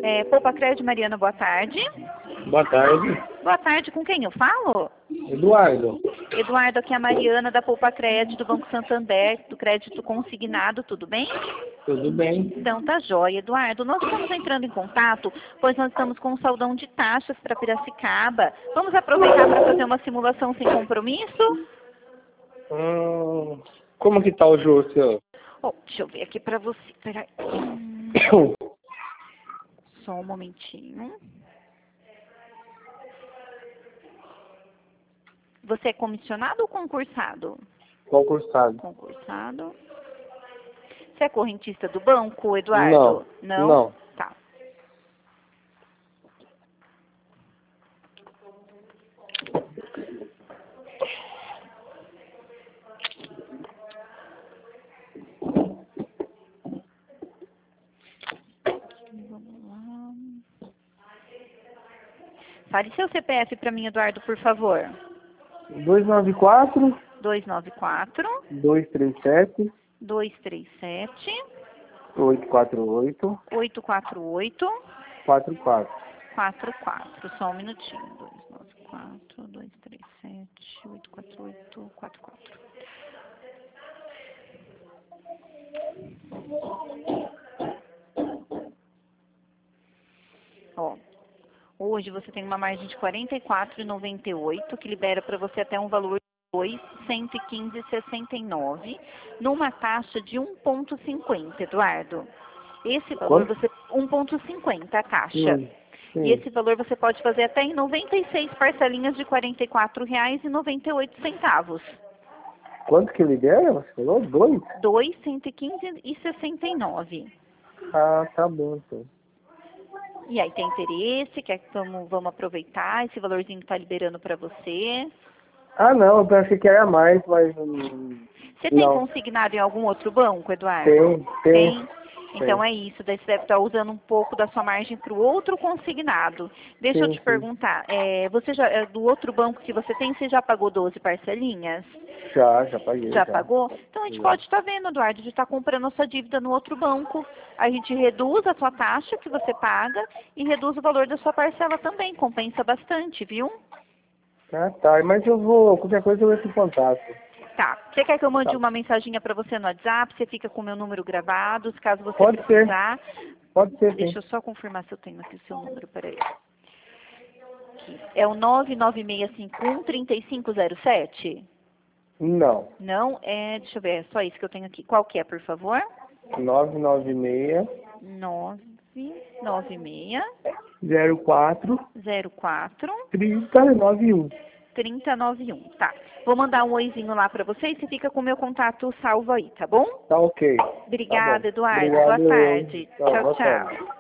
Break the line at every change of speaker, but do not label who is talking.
Poupa Crédito, Mariana, boa tarde.
Boa tarde.
Boa tarde, com quem eu falo?
Eduardo.
Eduardo, aqui é a Mariana da Poupa Crédito, do Banco Santander, do crédito consignado, tudo bem?
Tudo bem?
Então tá jóia, Eduardo. Nós estamos entrando em contato, pois nós estamos com um saldão de taxas para Piracicaba. Vamos aproveitar para fazer uma simulação sem compromisso?
Como que tá o juros, senhor?
Oh, deixa eu ver aqui para você. Peraí. Só um momentinho. Você é comissionado ou concursado?
Concursado.
Concursado. Você é correntista do banco, Eduardo?
Não. Não.
Tá. Vamos lá. Fale seu CPF para mim, Eduardo, por favor.
294
294
237
237
848
848
44.
44. Só um minutinho. 294 237 848 44. Ó, hoje você tem uma margem de R$ 44,98, que libera para você até um valor de R$ 115,69, numa taxa de 1,50, Eduardo. Esse valor
Quanto?
você 1,50 a taxa.
Sim.
E esse valor você pode fazer até em 96 parcelinhas de R$ 44,98.
Quanto que ele der? Você falou? 2?
R$ 215,69.
Ah, tá bom, então.
E aí, tem interesse? Quer que vamos aproveitar esse valorzinho que está liberando para você?
Ah, não, eu pensei que era mais, mas...
Você tem
não.
consignado em algum outro banco, Eduardo?
Tem.
Então é isso, daí você deve estar usando um pouco da sua margem para o outro consignado. Deixa eu te perguntar, você já, do outro banco que você tem, você já pagou 12 parcelinhas?
Já paguei.
Já pagou? Então a gente pode estar vendo, Eduardo, de estar comprando a sua dívida no outro banco. A gente reduz a sua taxa que você paga e reduz o valor da sua parcela também. Compensa bastante, viu?
Ah, tá. Mas eu vou, qualquer coisa eu entro em contato.
Tá. Você quer que eu mande uma mensaginha para você no WhatsApp? Você fica com o meu número gravado, caso você
Pode
precisar.
Pode ser, sim.
Deixa eu só confirmar se eu tenho aqui o seu número, peraí. Aqui. É o 99651-3507?
Não.
Não? Deixa eu ver, é só isso que eu tenho aqui. Qual que é, por favor?
996
996
04
04
3091.
3091. Tá. Vou mandar um oizinho lá pra você e você fica com o meu contato salvo aí, tá bom?
Tá ok.
Obrigada,
Tá bom.
Eduardo.
Obrigado.
Boa tarde.
Boa
Tchau,
tarde.
tchau.